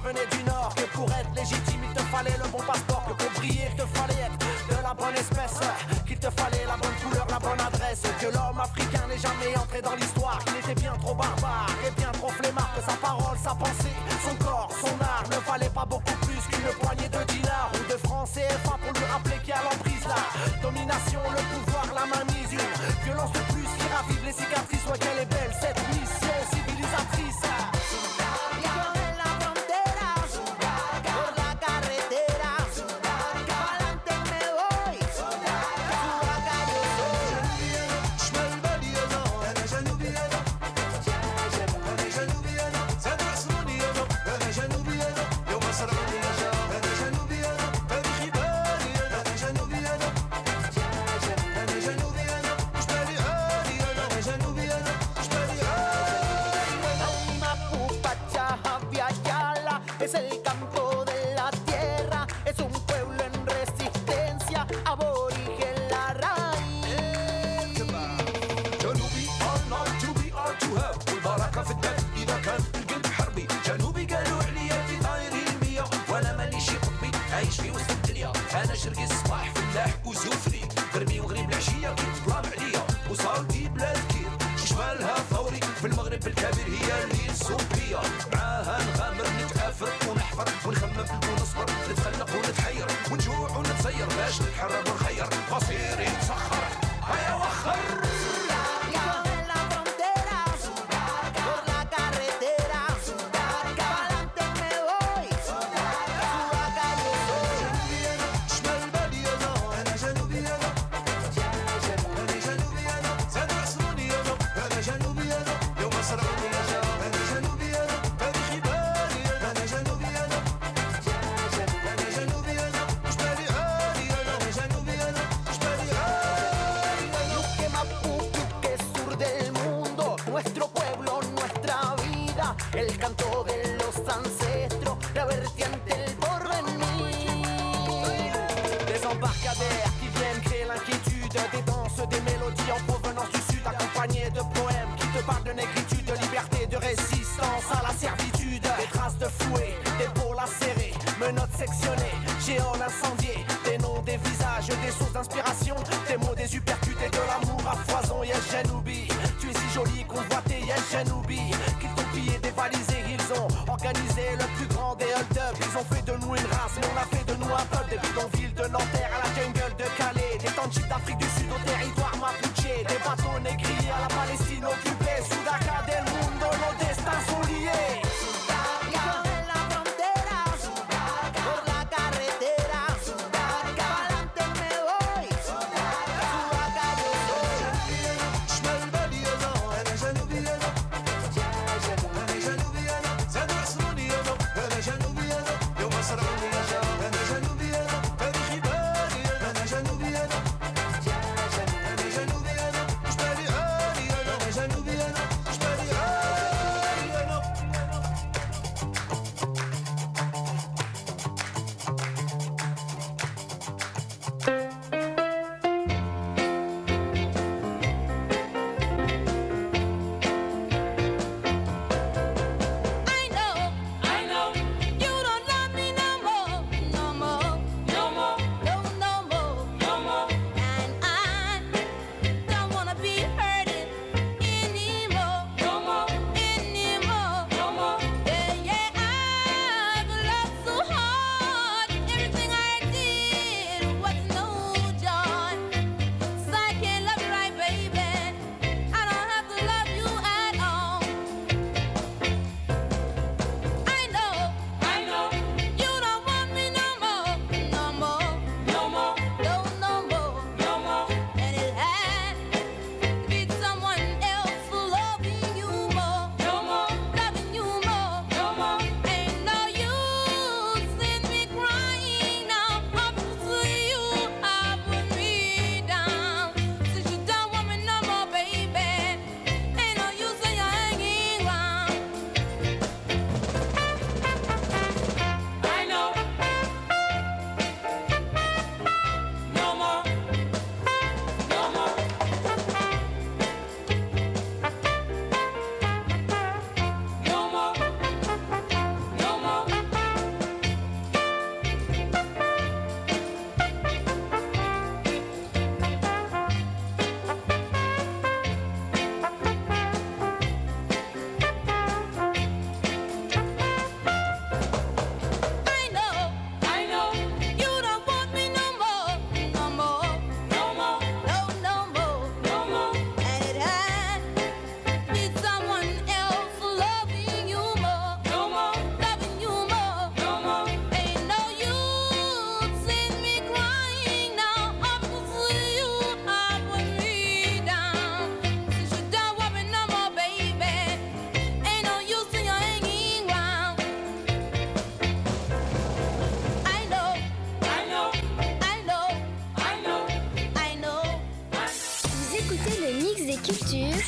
venait du Nord. Que pour être légitime il te fallait le bon passeport. Que pour briller il te fallait être de la bonne espèce. Qu'il te fallait la bonne couleur, la bonne adresse. Que l'homme africain n'est jamais entré dans l'histoire. Qu'il était bien trop barbare et bien trop flemmard. Que sa parole, sa pensée, son corps, son art ne valait pas beaucoup plus qu'une poignée de dinars ou de francs CFA pour lui rappeler qu'il y a l'emprise là. Domination, le pouvoir, la mainmise, une violence de plus qui ravive les cicatrices. Ouais qu'elle est belle cette mission civilisatrice. Es el campo de la tierra, es un pueblo en resistencia, aborigen la raíz. جنوبي all not to be or to have والبركة في الدم إذا كان القلب حربي. جنوبي قالوا عليا في طايري المية وأنا مانيش قطبي عايش في وسط الدنيا. أنا شرقي الصباح فلاح وزوفري غربي وغريب العشية كي تظلام عليا وصالتي بلاد كير شمالها ثوري في المغرب الكبير هي اللي نصوم بيا. معاها نغامر نتعافر ونحفر ونخمم ونصبر نتخلق ونتحير ونجوع ونتسير باش نتحرر ونخير مصيري نسخر هيا وخر. El canto de los ancestros, la vertiente del porvenir. Des embarcadères qui viennent créer l'inquiétude. Des danses, des mélodies en provenance du sud, accompagnées de poèmes qui te parlent de négritude, de liberté, de résistance à la servitude. Des traces de fouet, des peaux lacérées, menottes sectionnées, géants incendiés. Des noms, des visages, des sources d'inspiration, des mots, des uppercuts et de l'amour à foison. Yes, Janoubi, tu es si jolie, convoitée. Yes, Janoubi, qu'ils t'ont pillé, dévalisé. Ils ont organisé le plus grand des hold-up. Ils ont fait de nous une race, mais on a fait de nous un peuple. Des bidonvilles de Nanterre à la jungle de Calais, des townships d'Afrique du Sud au territoire mapuche, des bateaux négriers à la Palestine occupée. Sudaca del mundo, nos destins sont liés.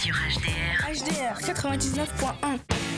sur HDR. HDR 99.1.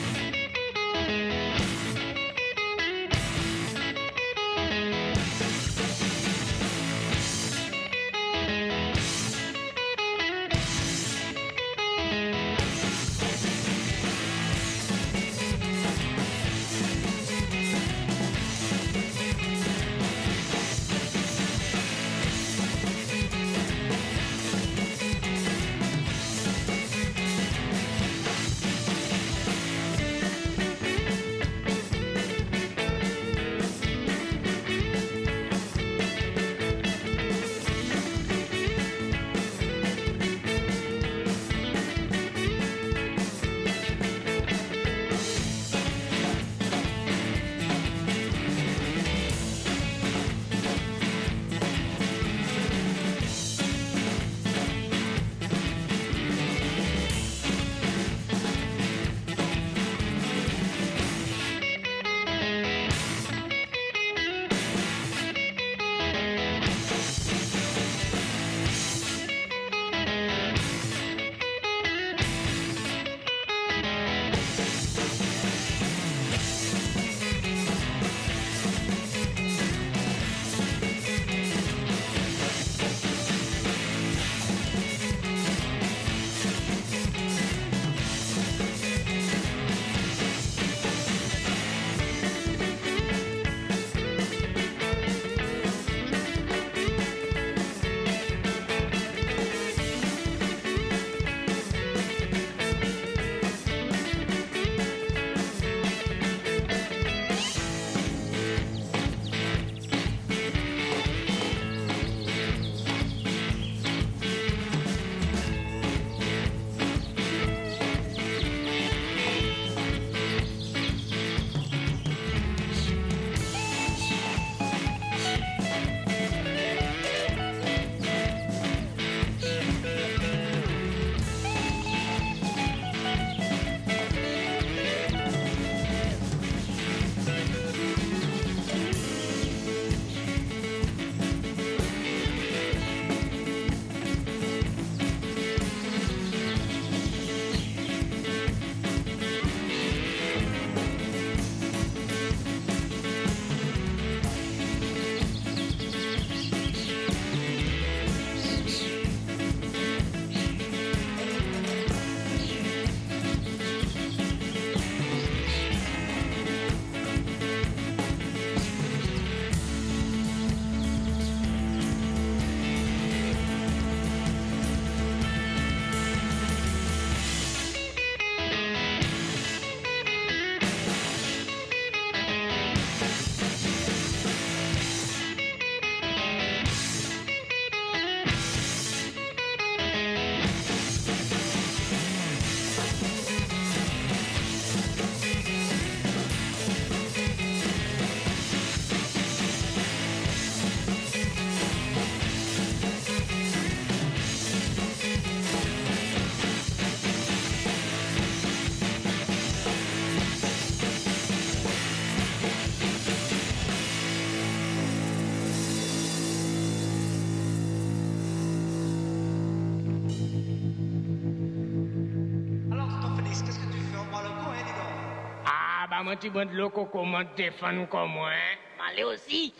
Moi, tu vois de l'eau, comment te défendre comme moi, hein? M'allez aussi.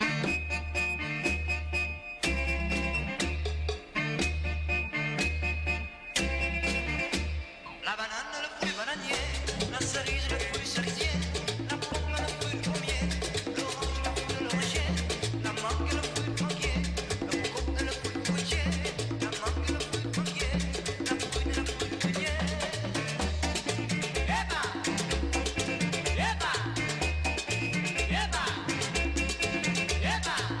La banane, le fruit bananier, la cerise, le fruit cerisier, la pomme, le fruit pommier, l'orange, le fruit de l'oranger, la mangue, le fruit manguier, le coco, le fruit fruitier, la mangue, le fruit manguier, la prune, le fruit prunier. Eba! Eba! Eba! Eba!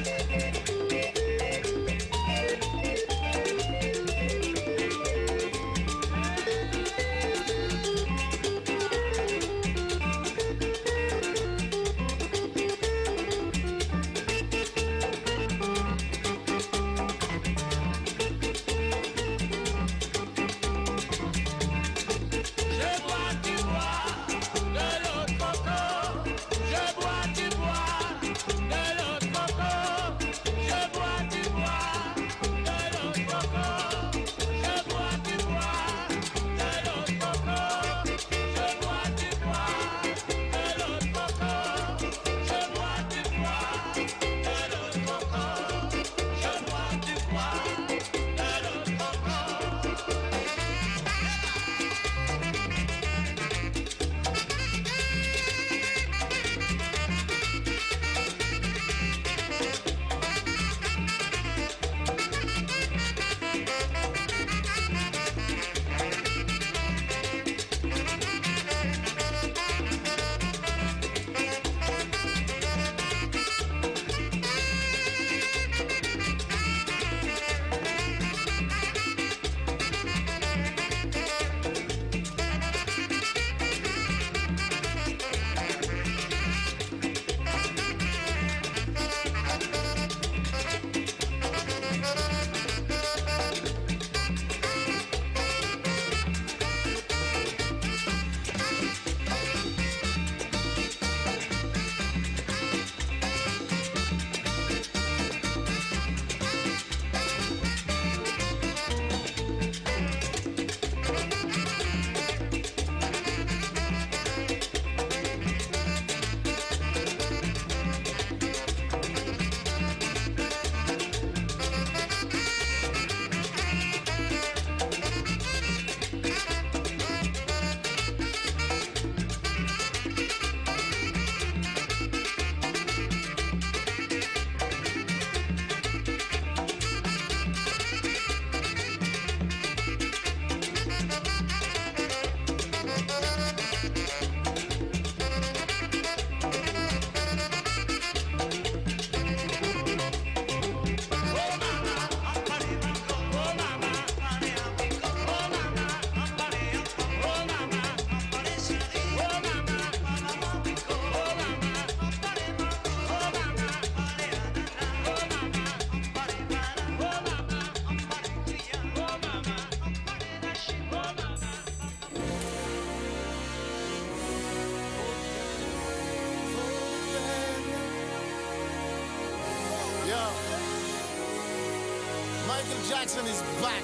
Michael Jackson is back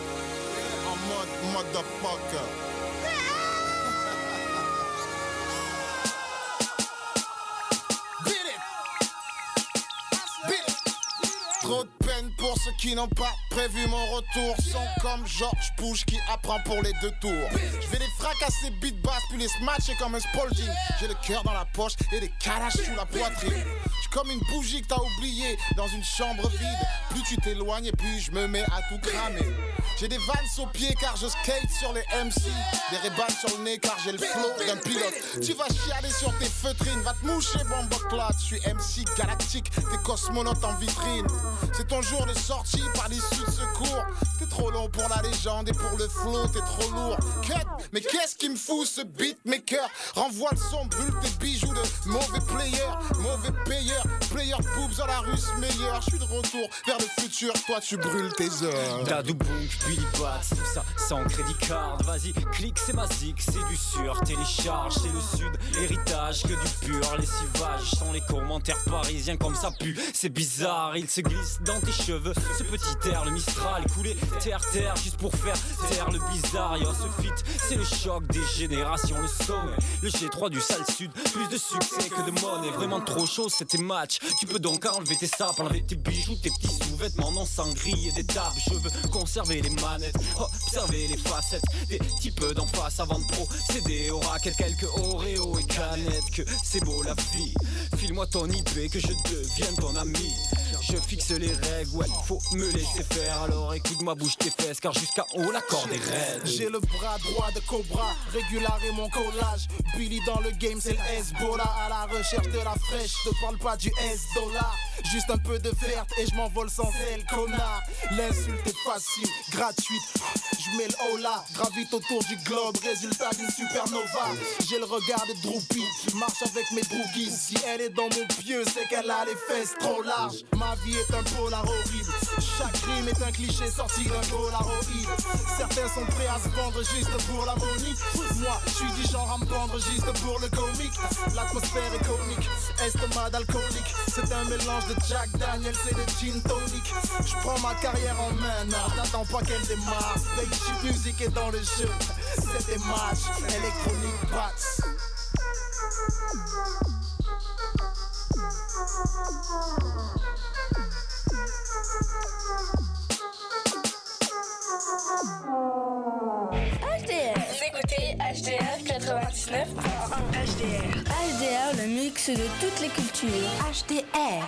en mode motherfucker. Trop de peine pour ceux qui n'ont pas prévu mon retour. Sont comme George Bush qui apprend pour les deux tours. Je vais les fracasser beat bass puis les smatcher comme un Spalding. J'ai le cœur dans la poche et des calages sous la poitrine. J'suis comme une bougie que t'as oubliée dans une chambre vide. Plus tu t'éloignes et plus je me mets à tout cramer. J'ai des vannes aux pieds car je skate sur les MC. Des Ray-Ban sur le nez car j'ai le flow d'un pilote. Tu vas chialer sur tes feutrines, va te moucher Bomboclat. Je suis MC galactique, t'es cosmonaute en vitrine. C'est ton jour de sortie par l'issue de secours. T'es trop long pour la légende et pour le flow t'es trop lourd. Cut, mais qu'est-ce qui me fout ce beatmaker? Renvoie le son, brûle tes bijoux de mauvais player, mauvais payeur. Player boobs dans la russe meilleur. Je suis de retour vers le futur, toi tu brûles tes heures. Dadoubouk, Billy Bats, tout ça sans crédit card. Vas-y, clique, c'est ma zik, c'est du sûr. Télécharge, c'est le sud, héritage que du pur lessivage. Sans les commentaires parisiens comme ça pue. C'est bizarre, il se glisse dans tes cheveux. Ce petit air, le Mistral, coulé terre-terre juste pour faire taire le bizarre. Yo, ce feat, c'est le choc des générations. Le sommet, le G3 du sale sud. Plus de succès que de monnaie, vraiment trop chaud, c'était match. Tu peux donc enlever tes sapes, enlever tes bijoux, tes petits sous-vêtements non sans griller des tables. Je veux conserver les manettes, observer les facettes des types d'en face avant de procéder au racket. Quelques Oreo et canettes, que c'est beau la vie. File-moi ton IP, que je devienne ton ami. je fixe les règles, ouais, faut me laisser faire. Alors écoute-moi, bouge tes fesses, car jusqu'à haut la corde est raide. J'ai le bras droit de Cobra, régular et mon collage. Billy dans le game, c'est le Hezbollah. À la recherche de la fraîche, te parle pas du S-dollar. Juste un peu de verte et je m'envole sans elle, connard. L'insulte est facile, gratuite. Je mets le hola, gravite autour du globe, résultat d'une supernova. J'ai le regard de Droopy, marche avec mes droogies. Si elle est dans mon pieu, c'est qu'elle a les fesses trop larges. Ma vie est un polaroid, chaque rime est un cliché sorti d'un polaroid. Certains sont prêts à se vendre juste pour la money. Moi, je suis du genre à me vendre juste pour le comique. L'atmosphère est comique, estomac alcoolique. C'est un mélange de Jack Daniels et de gin tonic. Je prends ma carrière en main, non, t'attends pas qu'elle démarre. Chip music est dans le jeu, c'est des matchs, électronique bats. HDR. Vous écoutez HDR 99.1. HDR, le mix de toutes les cultures. HDR.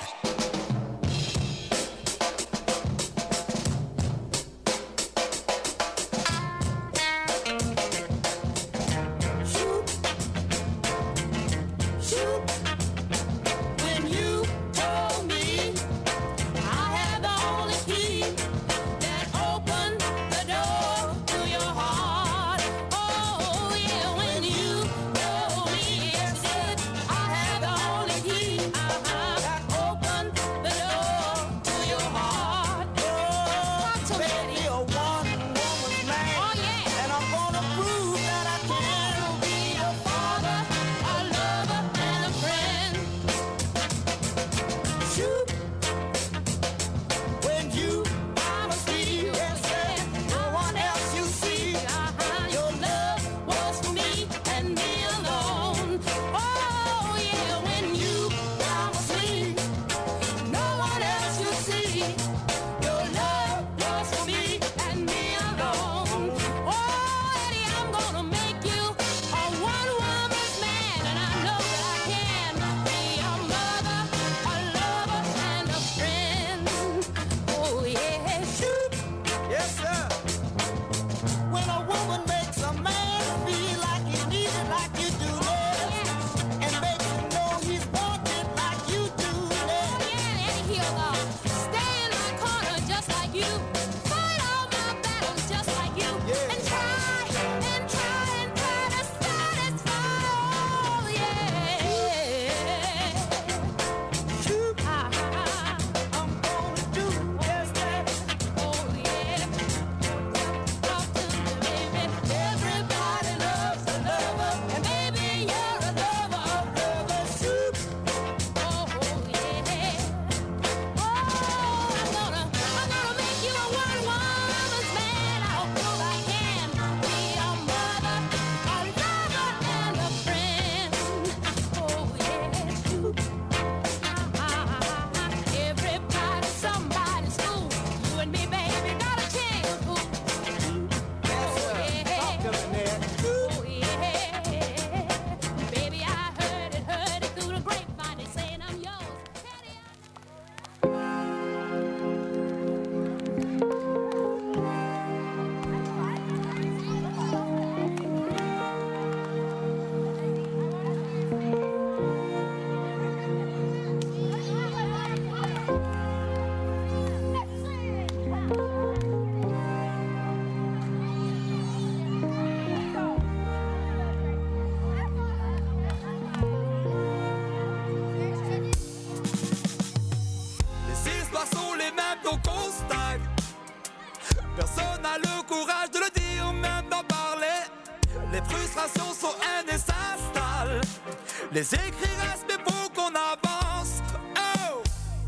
Personne n'a le courage de le dire, même d'en parler. Les frustrations sont haine et s'installent. Les écrits restent mais faut qu'on avance. Oh,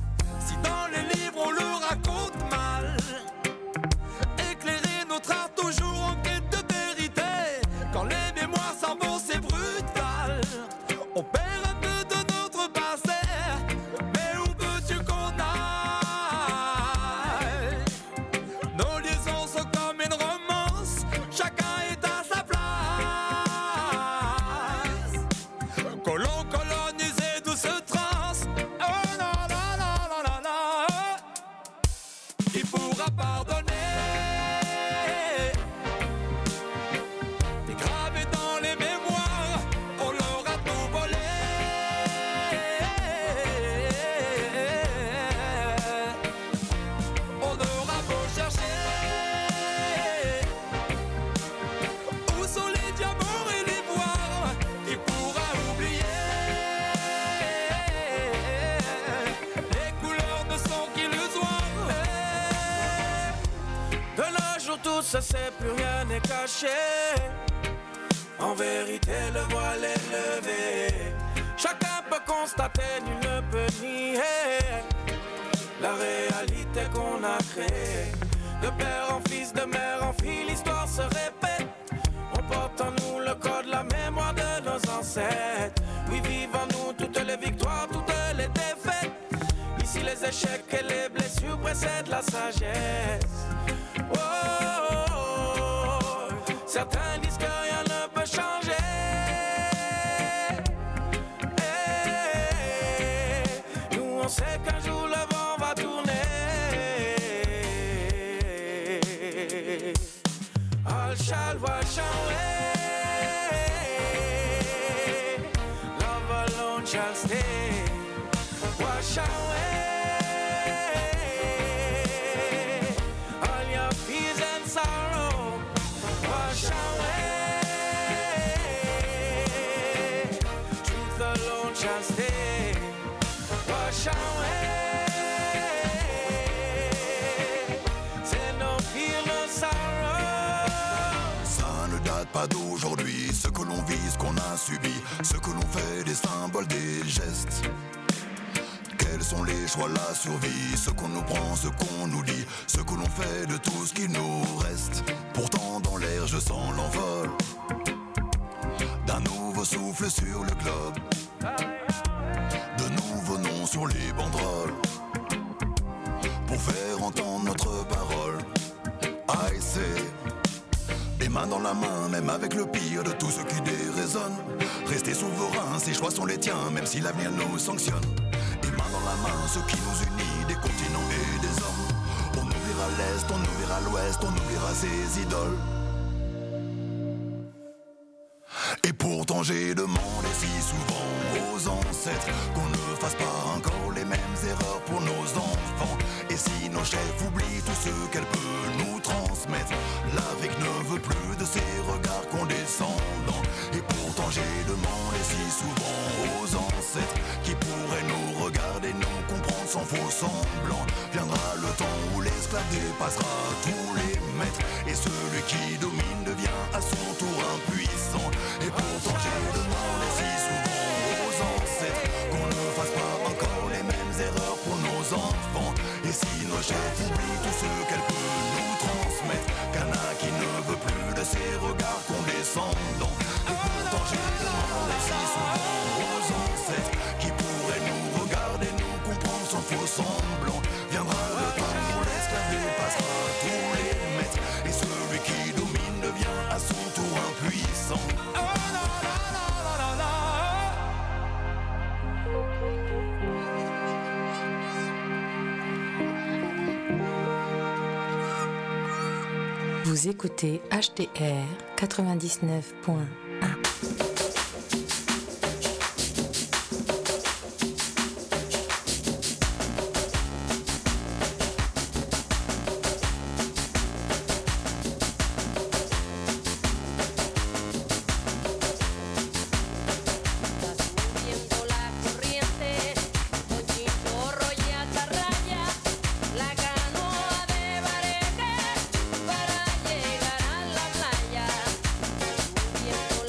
si dans les livres on le raconte mal, éclairer notre art toujours en quête de vérité. Quand les mémoires s'en vont c'est brutal. On perd un peu de notre passé, mais où veux-tu qu'on aille? Nos liaisons sont comme une romance, chacun est à sa place. Colons colonisés aura pardonné. T'es gravé dans les mémoires, on leur a tout volé. On aura beau chercher, où sont les diamants et l'ivoire, qui pourra oublier. Les couleurs ne sont qu'illusoires. De nos jours tout ça c'est plus rien n'est caché. En vérité le voile est levé. Chacun peut constater, nul ne peut nier la réalité qu'on a créée. De père en fils, de mère en fille, l'histoire se répète. On porte en nous le code, la mémoire de nos ancêtres. Oui, vivent en nous toutes les victoires, toutes les défaites. Ici les échecs et les blessures précèdent la sagesse. Oh, oh, oh. Certains disent que rien ne peut changer. Nous on sait qu'un jour le vent va tourner. All shall wash away. Love alone shall stay. Wash away all your fears and sorrow. Wash away. Truth alone shall stay. Wash away. C'est no fear, no sorrow. Ça ne date pas d'aujourd'hui, ce que l'on vit, ce qu'on a subi, ce que l'on fait, des symboles, des gestes. Quels sont les choix, la survie, ce qu'on nous prend, ce qu'on nous dit, ce que l'on fait de tout ce qui nous reste. Pourtant dans l'air je sens l'envol d'un nouveau souffle sur le globe, de nouveaux noms sur les banderoles, pour faire entendre notre parole. I say, les mains dans la main, même avec le pire de tout ce qui déraisonne. Restez souverains, ces choix sont les tiens, même si l'avenir nous sanctionne. Les mains dans la main, ce qui nous unit, des continents et des hommes. On oubliera l'Est, on oubliera l'Ouest, on oubliera ses idoles. Et pourtant j'ai demandé si souvent aux ancêtres qu'on ne fasse pas encore les mêmes erreurs pour nos enfants. Et si nos chefs oublient tout ce qu'elle peut nous transmettre, l'Afrique ne veut plus de ces regards condescendants. Et pourtant j'ai demandé si souvent aux ancêtres qui pourraient nous regarder, nous comprendre sans faux semblant. Viendra le temps où l'esclave dépassera tous les maîtres, et celui qui domine devient à son tour impuissant. Et pourtant j'ai demandé si souvent aux ancêtres qu'on ne fasse pas encore les mêmes erreurs pour nos enfants. Et si nos chefs oublient tout ce qu'elle peut nous transmettre, Cana qui ne veut plus de ces regards condescendants. Et pourtant j'ai demandé si souvent aux ancêtres qui pourraient nous regarder, nous comprendre sans faux semblant. Viendra le temps où l'esclave dépassera tous les maîtres, et celui qui domine devient à son tour impuissant. Vous écoutez HDR 99.1. Para llegar a la playa,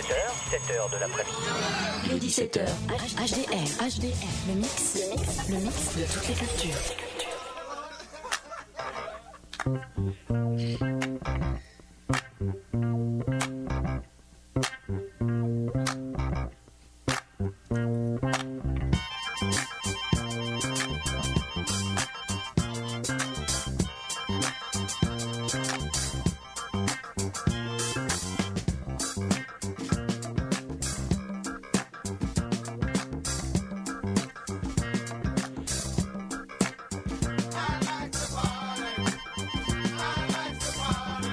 17h, 17h de l'après-midi. Les 17h, HDR, le mix de toutes les cultures.